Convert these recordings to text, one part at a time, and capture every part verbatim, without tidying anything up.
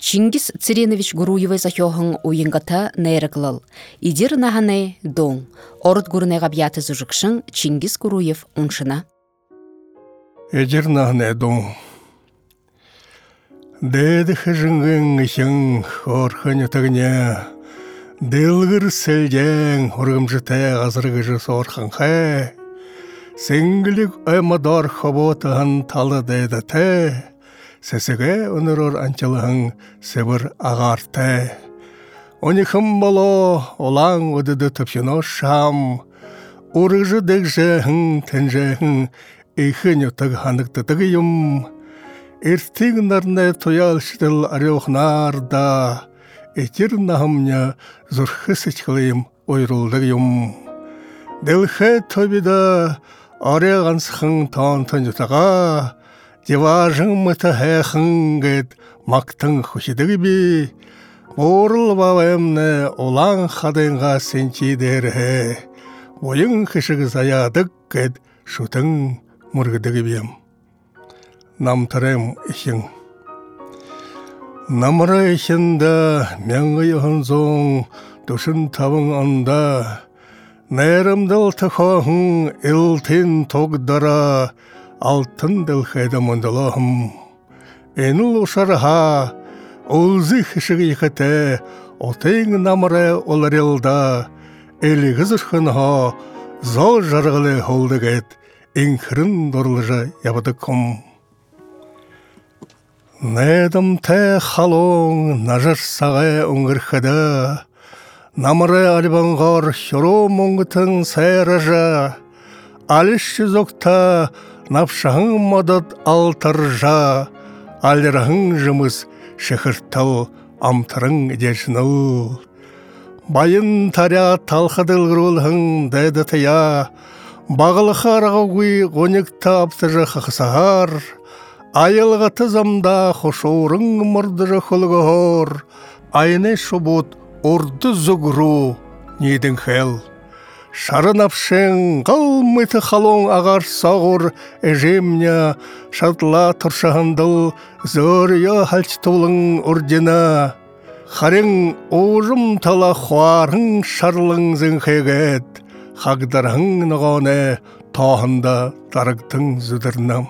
Чингис Цыренович Гуруевой захёхын уйынгата нейрыклыл. Идир наханы дон. Орд гурнега бьяты зужыкшын Чингис Гуруев уншына. Идир наханы дон. Дэді хыжыңгын ишің орхын өтігіне. Дылгыр сәлден ұрғымжытай ғазырғыжы сорхан хэ. Сәңгілік аймадар хоботығын талы дэді тэ. Сәсіге өнірор анчалығын сәбір ағарты. Онихым боло олаң өдіді түпшіно шам. Урыжы дэгжәхін тәнжәхін эйхін өтіг ханықтытығы юм. Эртиг нарны тоялшдыл арёхнарда. Этир нахымня зурхы сычқылыйым ойрулдығы юм. Дылхэ тобида аряғансықын таантын жұтаға. Деважың мұты хэхын гэд мақтың хүшідігі бі. Орыл баваймны олаң қадыңға сенчидері. Ойың кішігі заядық гэд шутың мұргыдігі бім. Намтарым ішің. Намыра ішінде мәңгі еғын зоң дұшын табың анда. Нәйрімділ тұқағың үлтін тоғдара. Алтын дылхайда мұндалағым. Энул ұшарға, ұлзы хішігі екіті, отың намыры оларелда, әлігі зұрхынға, зол жарғылы холдығыд, инкірін дорлыжа ябыды күм. Нәдім тә халоң нажыр сағай ұңғырқыда, намыры албанғар шыру мұңғытын сайража, алыш жүзокта, Напшағың мадат алтыржа, алырағың жымыз шықыртал амтырың дешіныл. Байын таря талқадыл ғырулғың дәді тая, бағылы қарағауғый ғонекта аптыжы қақсағар, айылға тызамда қошорың мұрдыжы құлғығыр, айны шубут орды зүгіру недің хәл. Шарын апшың ғалмыты халоң ағар сағыр әжемня, шатла тұршағындыл зөрия халчтулың үрдена. Харың оғым тала хуарың шарлың зіңхегет, қағдарың нұғаны тағында тарықтың зүдірнам.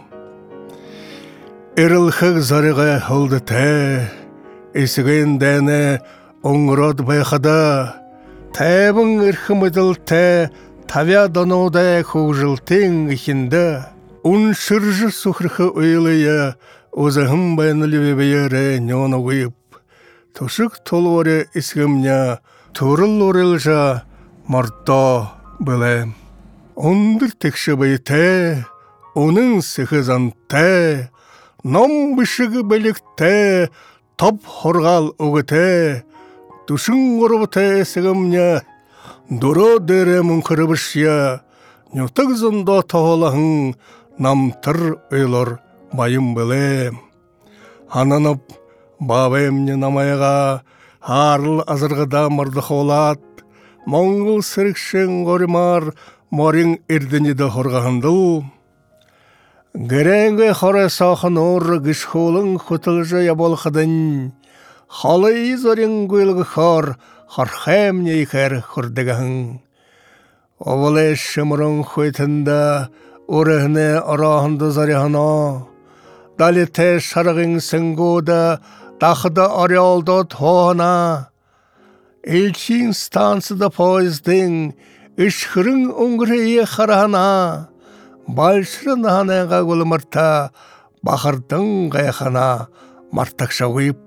Әрілхіг зарыға hulды тә, есіген дәні оңырад байқада. Тәбің үрхіміділ тә, тавя данода көғжілтен ішінде. Ұн шыржы сұқырқы өйліе, өзіғым байнылы бейері нёны өйіп. Тұшық толуары ісгімня, тұрыл орылжа марта білем. Ондыр текші бай тә, оның сіхізан тә, нам бішігі білік тә, топ хорғал өгі тә. Тушың ғұрбыта әсігімня, дұра дәрімін қырыбышя, нютық зында тағалағың, намтыр өйлар байым білем. Хананып, бабаймне намайға, харыл азырғыда мұрды қолат, моңғыл сірікшің ғоримар, марың ердінеді хорғағындыл. Гәрәңгі қора сақын ор гішхолың құтылжы ябалқыдың, Халай зарың гүлгі қар, қархәмне икәр құрдығың. Овалы шымырың қойтында, ұрығыны арағынды зарығына. Далі тәй шарығың сіңгода, дақыда арялда тоғына. Елчің стансыда поездың, үшкірің ұңғырые қарағына. Балшырын ханайға гүлі мұрта, бақырдың ғайқана, мартақша ғойып.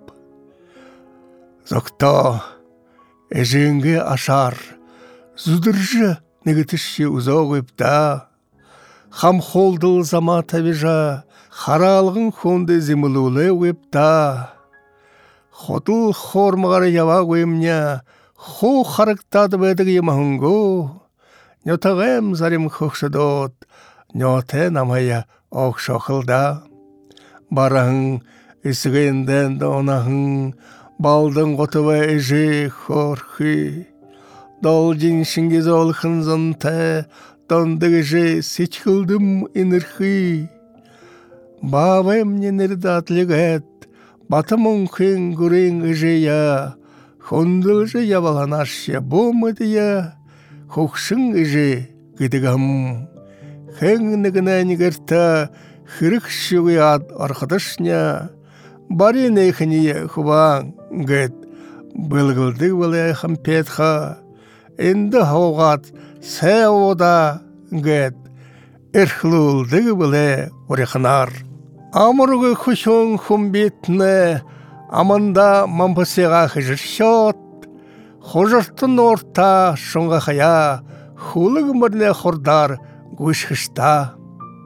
Зокта, әжіңге ашар, зүдіржі негітіші ұзақ өпта. Хам холдыл зама табижа, харалғын хонды зимылулы өпта. Хотыл хормағары ява өйімня, ху харықтады бәдігі емағыңғу. Нетағым зарим көкшідот, нете намая оқшақылда. Барағың, үсігенден донағың, балдың ғотыва әжі хорхи. Должин шингиз олхын зонта, дондығы жи сичкылдым инырхи. Бабым ненерді атлігет, батымын кен күрен үжея, хондылжы ябаланашя бомыдыя, хокшың үже гыдыгам. Хәңнігінәні гірті хірік шүгі ад арқыдышня, бари нейхіне хубаң гыд, бұлғылды бұлы хампетха, енді хауғат сә ода гыд, әрхлулды бұлы орехнар. Амырғы құшың хүмбетіні, аманда мампысыға хыжыр шот, хожыртын орта шыңға қая, хулығы мірлі құрдар гүшхішта.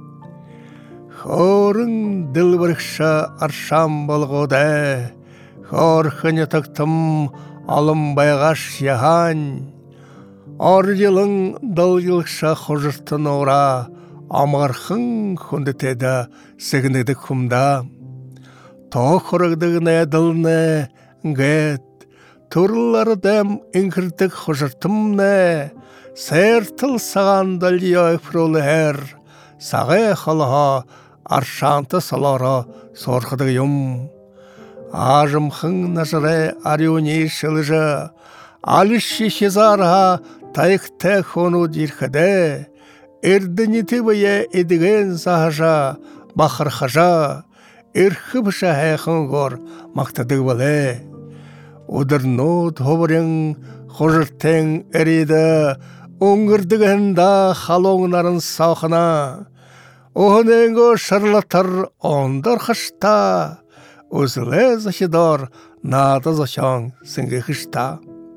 Хорың дыл бірікші аршам болғоды, хорхыны тұқтым алым байғаш яған, ар елің дыл елікші хожыртын ора, амархың хүндетеді сігінеді күмда. Тоқырығдығын әділні гет, тұрлары дәм үңкірдік хожыртымны, сәртіл саған дәлия өпірулі әр, сағы қалыға аршанты салара сорқыды юм. Ажымхың нажыры ариони шылыжы, алышши шезарға тайықты хону дирхады, әрдініті бүйе едіген сағажа, бақыр қажа, әрхі бұша әйқын ғор мақтады білі. Удырнут хобырың хожыртың әреді, оңгірдігінда халоңнарын сауқына, оғыныңғы шырлатыр ондар қышта, өзілі зашыдар нады зашан сіңгі қышта.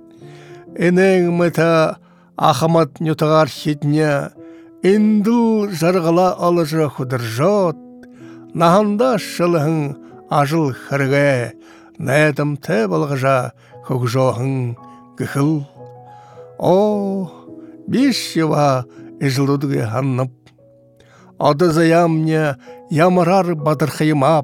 Энең мұты ақымат нютығар шетіне, инділ жарғыла алыжы құдыр жот, нағында шылығың ажыл қырғы, нәдім тә балғыжа көкжоғың күхіл. О, биш жыва ежілдудығы ханнып, ады заямне ямырар бадырқайымап,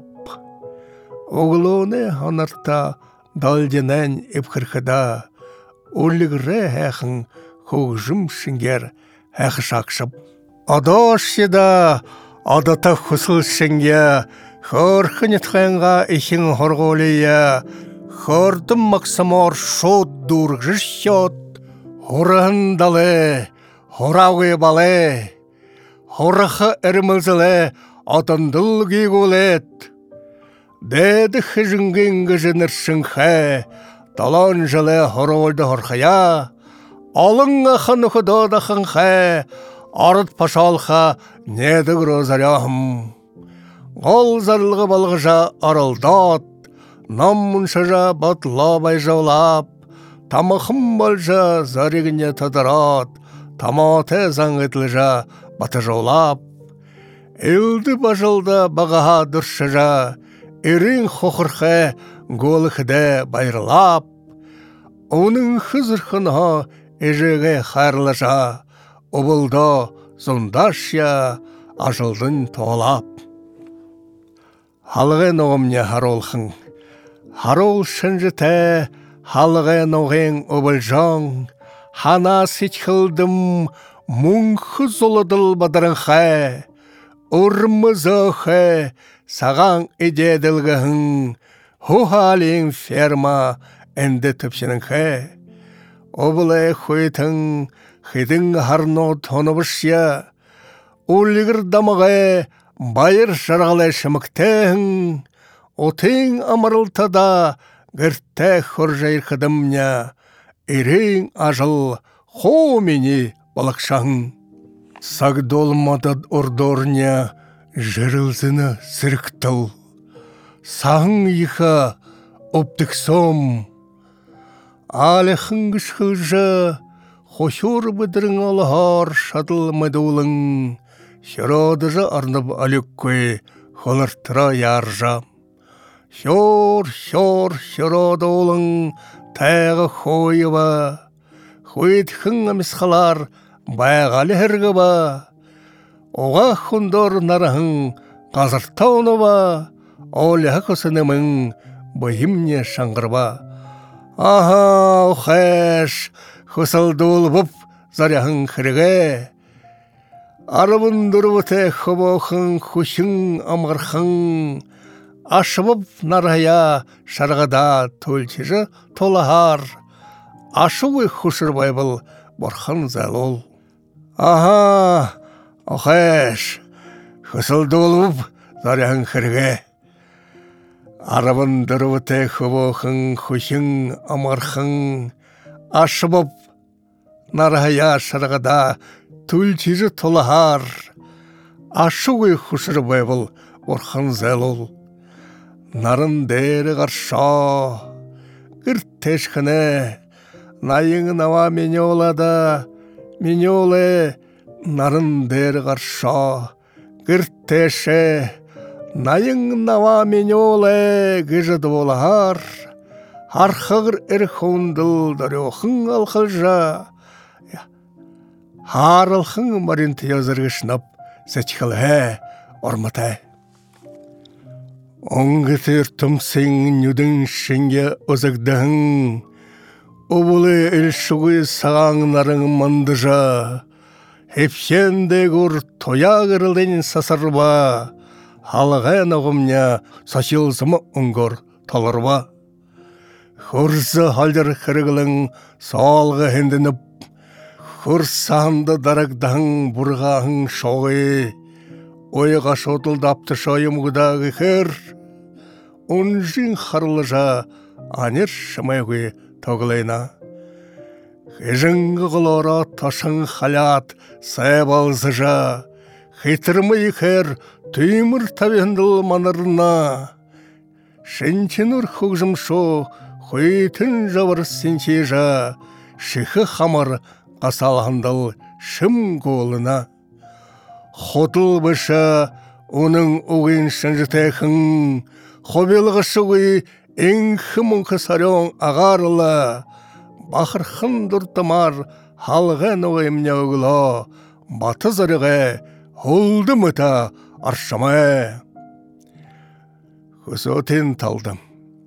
оғылуны ханарта далденен епкіркіда, олігірі әқің көкжім шынгер әқі шақшып. Ада шеда адата құсыл шынге, хорқын етқанға ешің хорғолия, хордым мақсамор шот дұрғыр шот, хорағын далы, хорауы балы, хорақы әрмілзілі атындыл гейгулет. Дәді хыжынген гіжінір шыңхэ, талан жылы хоролды хорқая, алыңға қаны құдады қыңхэ, арыт пашалха недік розаряхым. Ғол зарлығы балғыжа арылдат, наммыншыжа батлабай жаулап, тамықым балжа зарегіне тадырат, таматы заңғытлыжа баты жаулап. Үлді бажылда бағаға дұршыжа, ирин хохырхэ голыхыды байрылап, оның хызырхынға ежеге хайрлыжа, обылда зондашя ажылдың тоғалап. Халығы ноғымне харолхың, харол шынжыты, халығы ноғың обылжаң, хана сечхылдым, мұңқы золыдыл бадырынхэ, ұрмызықы, саған едеділгіхің, хухалин ферма әнді түпшініңхэ. Обылы хуйтың, хидың харно тоныбышя, улигір дамығы байыр жарғалы шымықтың, отың амырылтада гірті хұржайыр қыдымня, ирің ажыл хо мені балықшаң. Сагдолмадад ордорня жырылзыны сіріктіл, сағың иха оптықсом, алықың күшқылжы, хошур бұдырың алығар шадыл мәдулың, шырадыжы арнып алюккөй холыртыра яржа. Шор, шор, шырады олың тәғы хойыва, хойытхың амисқалар байғалы хіргіба, оға хүндор нарахың қазыртауныба, олығы күсінімің бұйымне шаңғырба. Аха, ұқаш, хусалдул бұп заряхың хірге, арыбын дұрбыты хыбоқың хушың амғырхың, ашыбып нарая шарғада төлчежі толахар, ашуы хушырбай был борхан зәлол. Аха, охеш, хысылды олып зарян хірге. Арабын дұрвыты хывохын, хушын, амархын, ашыбып нарая шарғада төлчежі толахар, ашуы хушырбай был борхан зәлол. Нарын дәрі қарша, кірттешкіне, найың нава мені олада, мені олы, нарын дәрі қарша, кірттеші, найың нава мені олы, гіжіді олағар, арқығыр әрхуындыл дариоқын алқылжа, харылқын маринті язырғышнап, сәчкілі орматай. Оңғытыр тұмсың нүдің шынге ұзықдың, ұбылы үлшіғі сағаңнарың мандыжа, хепсенде күр тоя ғырылдың сасырба, халығын оғымня сашылзымы ұңғыр талырба. Хұрзы халдыр қырғылың салғы хендініп, хұрсанды дарагдың бұрғағың шоғы, ойға шотылдапты шойым ғыдағы қыр, ұнжың қарлыжа анер шымайғы тоғылайна. Хежіңгі ғылора ташың халят сайып алзыжа, хитірмі қыр түймір табенділ манырына. Шынчыныр құғжым шо, құйтын жавыр сенчежа, шиқы хамар қасалғандыл шым қолына. Хотыл быша оның оғын шынжытайқын, хобелғы шуғы әңхі мұңқы сарен ағарыла, бақырқын дұртымар халғын оғымне оғыла, баты зарығы олды мұта аршамай. Хұсотын талдым.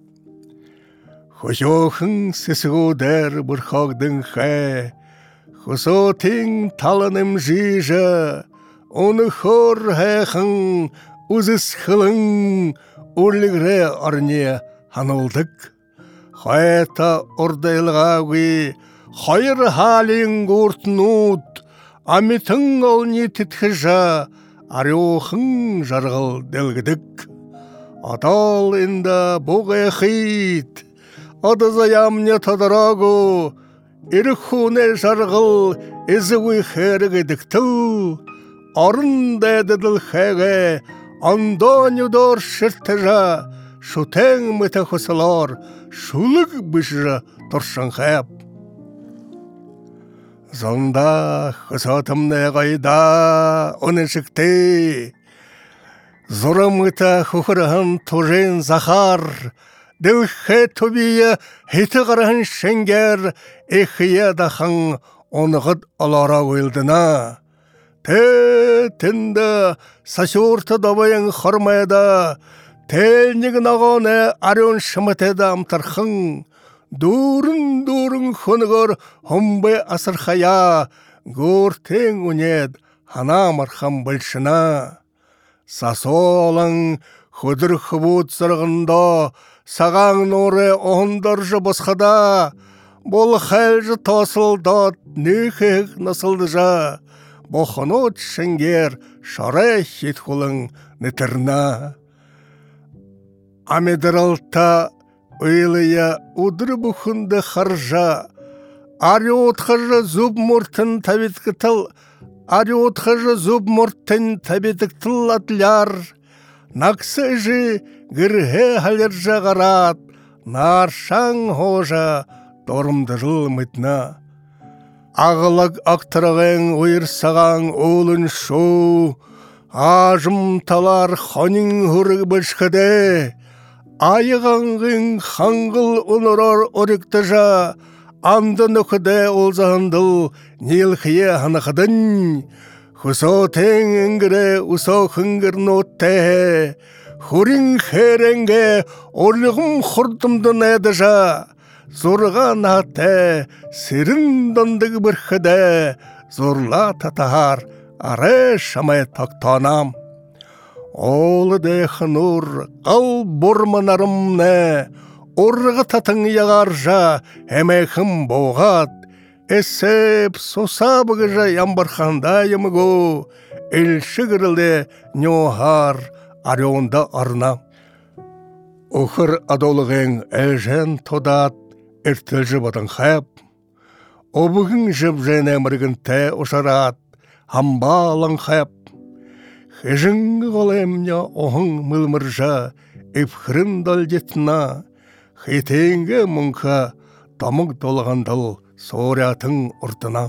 Хұсоқын сесіғу дәр бұрқағдың қай, хұсотын талыным жижа, оны хор хайхын, ұзыс қылың, ұрлігірі арне ханылдық. Хайта ордайлығауы, хайыр халин ғортнуд, амитың олни тітхіжа, арёхын жарғыл делгідік. Атал инда бұғы қит, адызаямне тадарагу, ирхуне жарғыл ізігі хәрігідіктіл, арын дәдіділ хәге, андонюдор шыртыжа, шутен мұта құсылар, шулық бұшыжа тұршын қәп. Зонда құсатымны ғайда оны шықты, зұры мұта құқырығын тұжен захар, ділхе түбейі хеті қарағын шенгер, эхия дахын онығыд алара өйлдіна. Тәтінді сашурты dabайын қырмайда, тәлнігін ағаны арен шымытеді амтарқын, дұрын-дұрын қонығыр хомбы асырхая, гөртен үнед хана мархам білшіна. Сасолың құдыр құбут сырғында, саған нұры оңдаржы босқада, бұл қәлжі тасылдат нөхек насылдыжа, бохонот шенгер шаре хитхулың нетірна. Амедіралта ұйлыя ұдыр бұхынды қаржа, ари отқажы зуб мұртын табеткітіл, ари отқажы зуб мұртын табетіктіл атлар, нақсы жы гірге халер жағарат, наршаң хожа дорымдырыл мұтна. Ағылық ақтырағын ойырсаған олын шоу, ажым талар хонин хұрыг бішкіде, айығанғын хаңғыл ұнырар орықтыжа, андын үкіде олзағындыл нелхие ханықыдын, хұсотен үңгірі ұсақыңгір нотте, хұрин херенге орлығым құрдымдын әдіжа, зорған аты сирин дондығы бірхіде, зорла татахар ары шамай тақтанам. Олы дехнур, қал бұрманарымны, Орғы татың яғаржа, әмәкім боғат, Әсіп сосабығыжа ямбарханда емігу, Әлші кірілді нөғар, арионда арна. Ухыр адолығың әжен тодат, әртілжі бадың қап, Обығың жып жән әміргін тә ұшарат, Хамбалың қап. Хежіңгі қолемне оғың мұлмыржа, Эпхрін дәлдетіна, Хетенге мұңқа тамық долғандыл сориятың ұртына.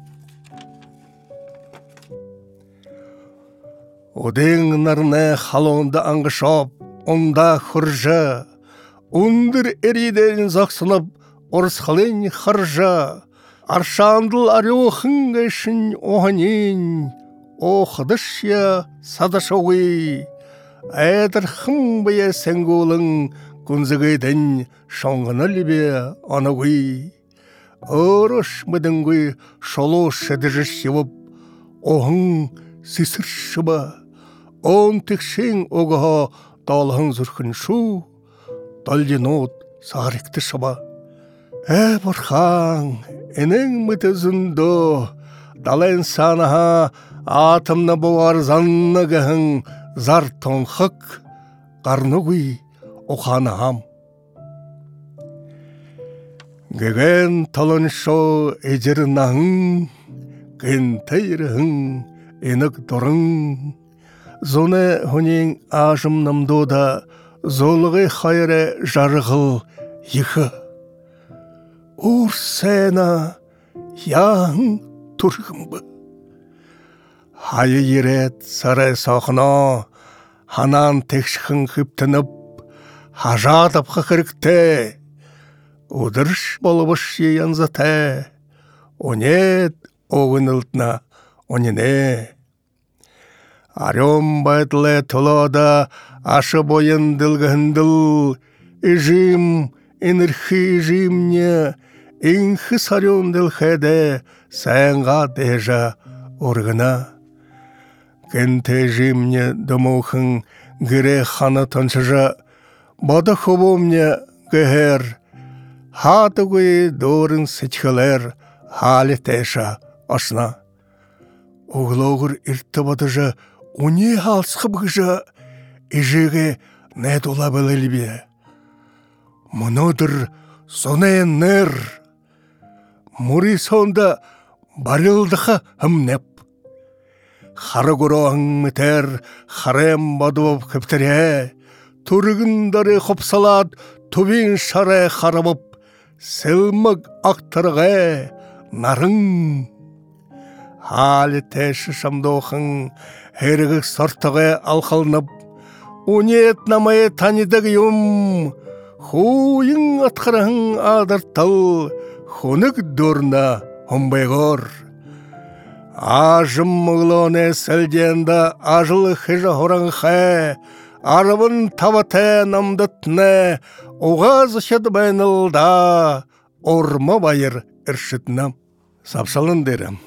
Одың нарны халонда аңғышап, онда құржа, Ундыр әриден зақсынып, орысқалын қаржа, Аршандыл арёхың әшін оғанин, Оқыдышя садашауы, Әдір-хым бая сәңголың, Күнзігейдің шоңғыны лебе анауы. Орыш мүдіңгі шолу шәдіжі шевіп, Оғың сесір шыба, Он тікшен оғыға далғын зүркін шу, Дальденот сағыректі шыба. Ә бұрхан, әнің мүті зүнді, Далайн санаға атымны бұвар занны гіхін, Зар тоңқық, қарнығый оқанығам. Геген талын шо эжернағын, Ген тәйріғын, енік дұрын. Зоны хүнен ажымнымды да, Золығы қайры жарғыл егі. Ур сәна, яғын тұрғымбы. Хайы ерет сары сақына, Ханан текшіқін қыптынып, Хажатып қықырікті, Удырш болыбыш еянзаты, Онет оғын ұлтына онене. Арем байтлы тұлада ашы бойын дылғындыл, Ижим, энерхи жимне, Инхі сарен дылхеде, Сәңға дежа орғына. Кенте жимне дымуқын, Гіре ханы тыншыжа, Бады хубомне гәхер, Хатығы дорын сечхілер, Халі тәша ашна. Оғылауғыр иртті бадыжа, Уне халсқыбғыжа, Ижеге нәт ола білілбе. Мұнодыр сонайын нір. Мұри сонда барылдыға хымнеп. Хары күроғын мүтер, Харем бадуып кіптіре, Түрігіндары қопсалад, Түбін шары қарабып, Сілмік ақтырғы нарын. Халі тәші шамдоқын, Херігі сортығы алқалынып, Унет намайы танидаг юм, Хуйын атқырығын адыртыл, Хунық дұрна хымбайғыр. Ажым мұғылыны сәлденді ажылы хижа хоран хэ, Арабын таваты намдытны, Оғаз шед байнылда, Орма байыр үршітнам. Сапшалын дерім.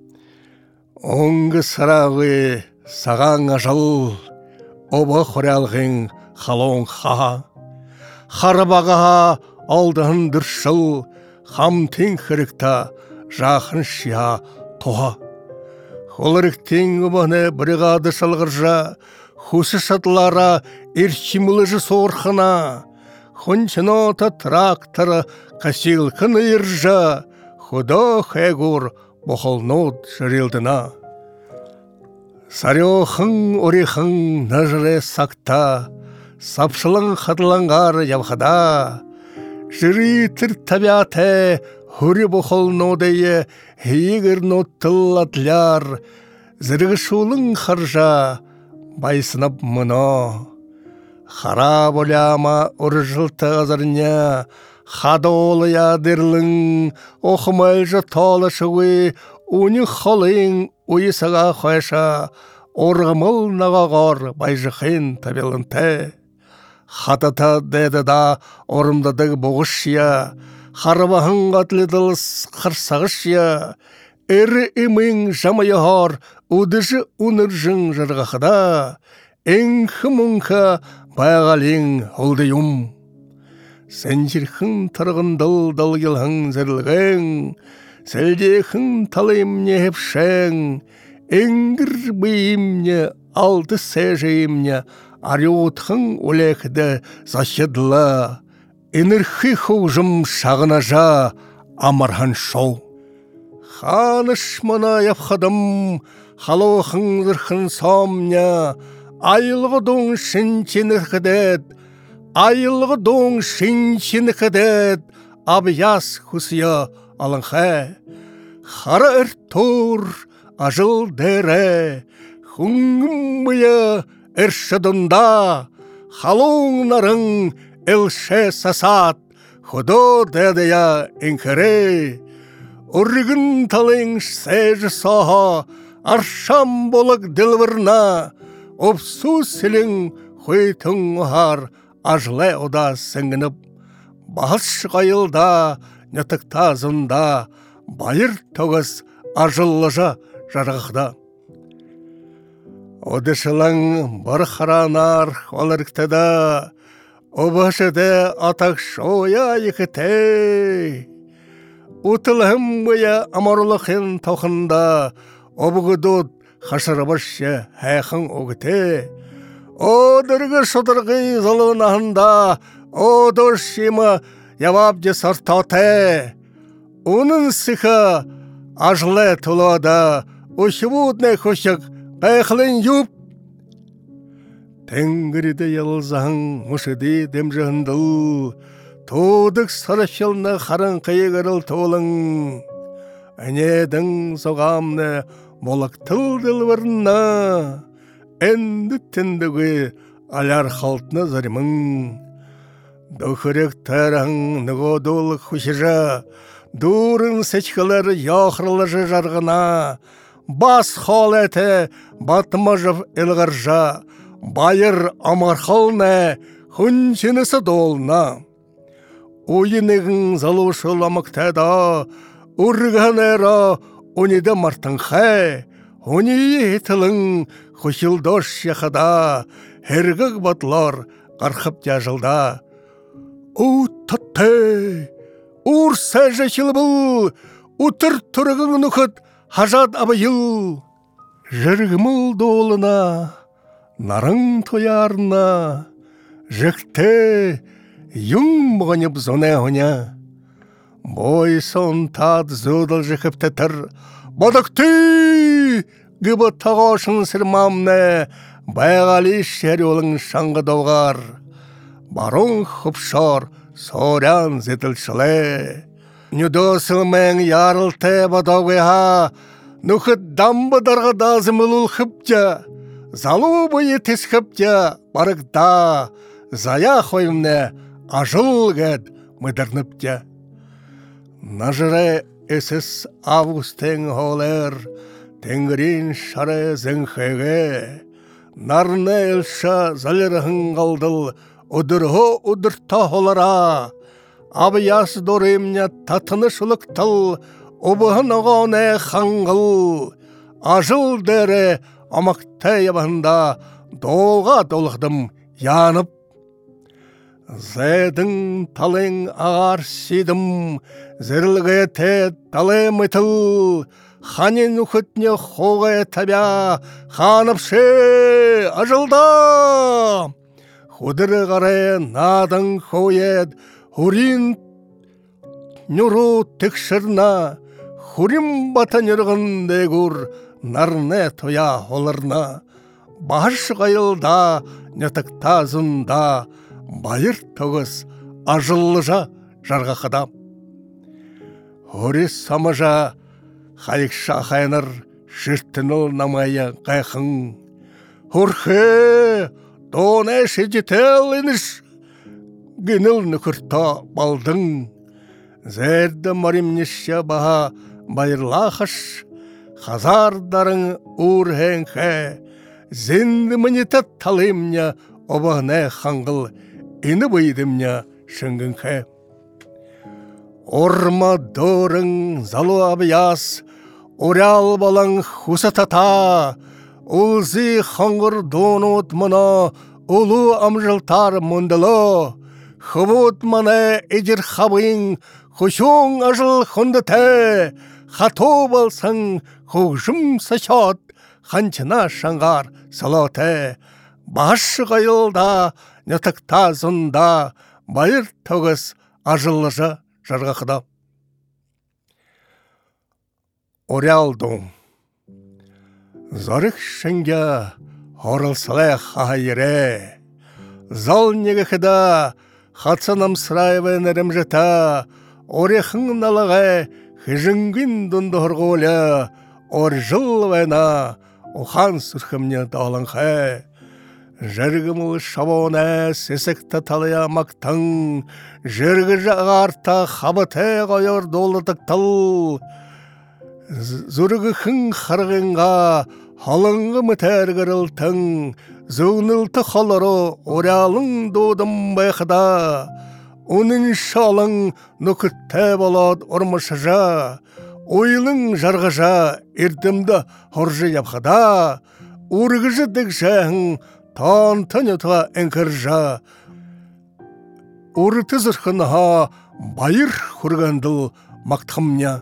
Оңғы сырағы саған ажыл, Оба хорялғын халон ха. Харабаға алдығын дүршіл, Хамтын хірікта жақын шия тоға. Холырықтың ұбаны бригады шалғыржа, Хусы шатлара ирчимылыжы сорхана, Хончынота трактора касилкын иржа, Худо хэгур бохолнот шырилдына. Сарёхын орихын нажыры сакта, Сапшылың хадыланғар явхада, Жыры тір табиаты Хүрі бохолнодайы Хейгір ноттыл атляр, Зіргішулың харжа Байсынып мұно. Хара боляма ұржылты ғазарня, Хадолы ядырлың, Оқымайжы талышығы, Уны холың уйысыға қойша, Орғымыл нағағар байжықын табелінті. Хатата деді да орымдадығы бұғышия, Харбағын ғатлыдылыс қырсағышия, Әрі имың жамайығар, Удыжы уныржың жырғақыда, Энхі мұңқа байғалың олдайым. Сен жерхің тұрғын дыл-дыл келхің зірлігің, сәлдехің талайымне хепшәң, әңгір бейімне алды сәжейімне ариотхың олекді зашедла, энерхи хужым шағынажа амархан шоу. Ханыш мына япхадым, халохың зырхын сомня, айылғы доң шинчені қыдет, айылғы доң шинчені қыдет, абияс хусия алынхэ. Хара әртур ажыл дәрі, хуңым мұя әршідында, халуңнарың әлше сасат, худо дәдія әңкірі. Үргін талың сәжі саха, аршам болық ділвірна, опсу сілің хуйтың ұхар, ажылай ода сіңініп. Бағыс ғайылда, нетіктазында, байыр тоғыз ажыллыжа жарғықда. Одышылың бір қаранар олырықтыда, обашыды атақ шоя екіте. Утылым бұя амарлықын тоқында, обығыдуд қашырбашы әйқын оғыте. Одырғы шыдырғы залынағында, одыршымы явабды сартате. Оның сықа ажылы тұлада, ұшыбудны көшік қайқылын юп. Тәңгірді елзаң мұшыды демжығындыл, Тодық сарышылны қарын қиығырыл толың. Әнедің соғамны молық тылдыл варна, әнді тіндігі аляр қалтны зарымың. Дұқырек тәрің нүгодол құшыжа, дұрын сечкілер яқырлыжы жарғына, бас қол әті батымажып елғаржа, байыр амарқалны хүншінісі долна. Ойынығың залушыл амықтада, ұрған әра онида мартынхай, оны етілің құшылдош яқада, әргіг батлар қарқып жажылда. О, татты, ұр сәжі бұл, ұтыр тұрығың нүкіт хажад абайыл. Жырғымыл долына, нарың тоярына, жікті, Юң мұғынып зоне ғыня. Бой сон тад зудыл жықып тәтір. Бадықты гүбі тағашын сірмамны, байғали шер олың шаңғы доғар. Барың құпшар сорян зетілшілі. Нүдосыл мәң ярылты бадауғыға, нүхіт дамбы дарға дазымыл ұлқыпча. Залу бұйы тесқыпча барықта, зая қойымны ажыл гәд мұдырныпча. Нажыры әсіс августың олар, тәңгірін шары зіңхеге. Нарны әлша залырығын қалдыл, ұдырғы ұдырта олара. Абияс дұрымня татыныш ұлықтыл, обығын оғаны қаңғыл. Ажыл дәрі амақтай ябында долға долғдым янып. Зәдің талың ағар сидім, зірлігі тәд талым етіл, ханен үкітне хоғай табя, ханапшы ажылда. Худыры ғары надың хойед, хурин нүру тікшірна, хурим бата нүрғын дегур, нарны тоя олырна. Баш ғайылда, нетіктазында, байыр тоғыз ажыллыжа жарғақыда. Хорес самажа қайықша қайныр шырттыныл намайы қайқың. Хорхе доне шедетел ініш геніл нүкірта балдың. Зәрді маримнеші баға байырлақыш, хазардарың урхенхе, зінді мінетет талымня обағне қаңғыл іні бұйдымня шыңгінхе. Орма дорың залу абияс, орял балың хусатата, Улзи хаңғыр донот мына, улу амжылтар мұндылы. Хывут мана эдір хабың, хушуң ажыл хундыты. Хато болсың, хуғжым сачат, ханчына шаңғар салаты. Башы ғайылда, нетікта зұнда, байыр тоғыз ажылыжы жарғақыда. Орялдың Зарық шынға орылсылай хайыре. Зал негіхіда хатсанам сырайвен әрімжіта. Орехың налығы хыжынгын дундығырғолы. Ор жыл вайна охан сүрхімне далыңхай. Жәргіміл шабуына сесікті талыя мақтың. Жәргі жағарта хабыты ғайыр долытық тыл. Зүргіхің қарғынға халыңғы мүтәргірілтің. Зөңнілті қалары орялың додым байқыда. Оның шалың нүкітті болады ұрмышыжа. Ойлың жарғыжа ердімді хоржы япқыда. Ургыжы дікшәң таң-таң етуға әңкіржа. Урыты зырқынға байыр құрғандыл мақтымня.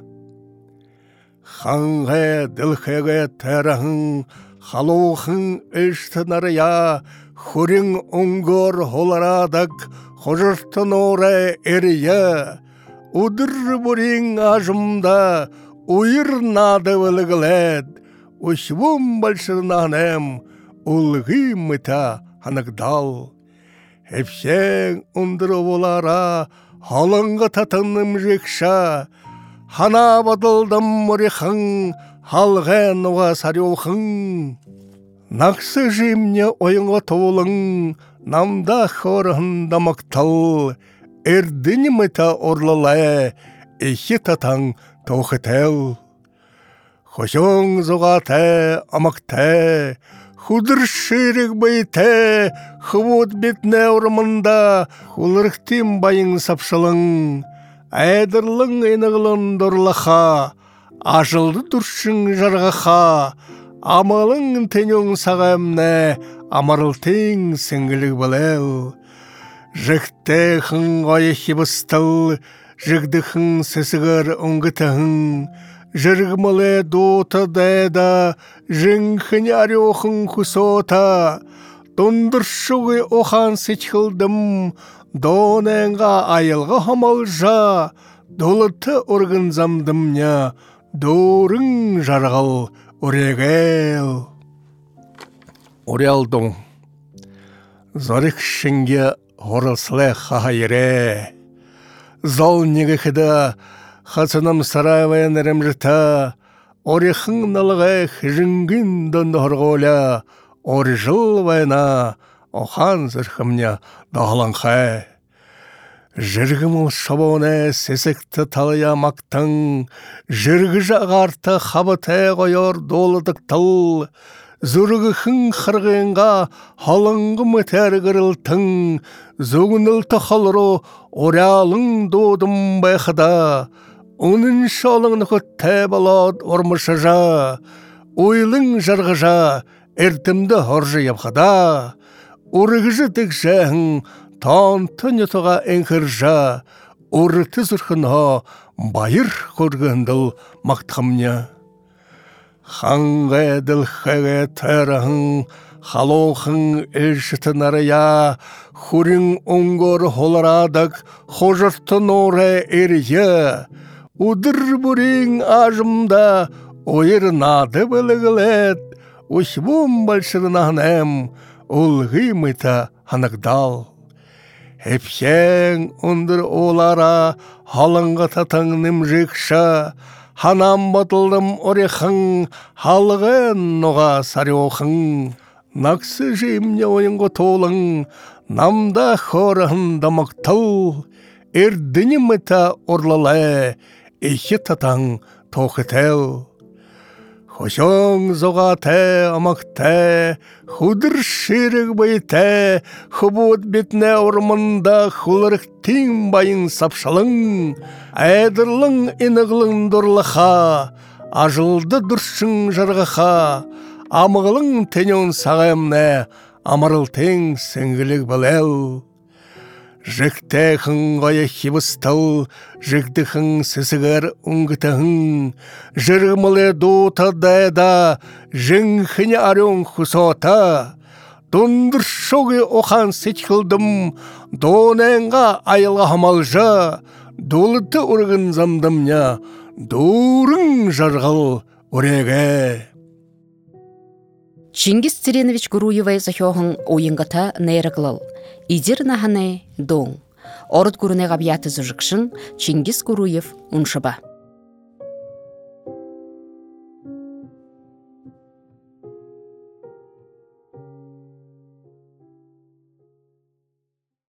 Ханға ділхеге тәріғің, халуғың іштінария, хүрің ұңғыр холарадық, қожыртын орай әрия. Удыр бүрің ажымда, уйыр нады вілігілет, ұшвым бәлшірнанем, ұлғы мұта ханықдал. Хепсең ұндыр олара, халыңға татыным жекша, хана бадылдым мұрихың, халғен оға сарюхың. Нақсы жемне ойынға толың, намда хорығында мақтал. Эрдіні мұта орлылай, ехі татаң тоқытел. Хошоң зоғатай, амақтай, худыр шырық байтай, хывот бетне ұрмында, хулырықтым байың сапшылың. Әдірлің енігілін дұрлаға, ажылды дұршың жарғаға, амалың тенің сағамны, амарылтың сіңгілік білел. Жықтайхың ғайықи бұстыл, жығдықың сесігір ұңғытығың, жырғымылы доты дайда, жыңхын арюхың құсота, дондыршығы оған сечхілдім, доненға айылға хамалжа, долыты орғынзамдымня, дорың жарғал орегел. Орелдың зарық шынге орылсылай қағайыре. Зал негіхіда хатсынам сарайвайын әрімжіта, орехың налғай хыжынгын дондығырғоля, ор жыл вайна охан зырхымня дағаланқай. Жыргымыл шабуына сесікті талыя мақтың, жырғы жағарты қабытай қойыр долыдық тыл. Зүргіхің қырғынға халыңғы мүтәргірілтің, зөңінілті қалыры орялың додым байқыда. Оның шалың нүкітті балад ормышыжа, ойлың жарғыжа әртімді хоржы япқыда. Ургыжы дікшәң таң-таң етуға әңкіржа, урыты зұрқынға байыр көргенділ мақтымня. Ханға ділхәге тәріғің, халуғың әлшітін ария, хүрің ұңғыр холарадық, қожыртын орай әрия. Удыр бүрің ажымда, ойыр нады білігілет, ұшбым бәлшірнағынем, ұлғы мұта ханықдал. Хепсең ұндыр олара, халыңға татаңным жекша, ханам батылдым орехың, халғын оға сарюхың. Нақсы жемне ойынғы толың, намда хорығында мақтал. Эрдіні мұта орлалай, ехі татаң тоқытел. Хошоң зоғатай, амақтай, худыр шырық байтай, хубут бетне ұрмында хулырықтың байың сапшалың. Әдірлің енігілің дұрлаға, ажылды дұршың жарғаға, амығылың тенеун сағайымне, амырыл тең сіңгілік білел. Жіктәхің ғая хибыстыл, жіктіхің сісігер ұңгітіхің, жырғымылы дота дайда, жіңхіне арың құсота. Дондыр шоғы оқан сетқылдым, доненға айылға хамалжа, долыты ұрғын замдымня, дұрың жарғыл ұреге. Чингис Церенович Гуруевай захёхын ойынгата нейрыклыл. Идир наханы дон. Орд гурune габияты зужыкшын Чингис Гуруев уншыба.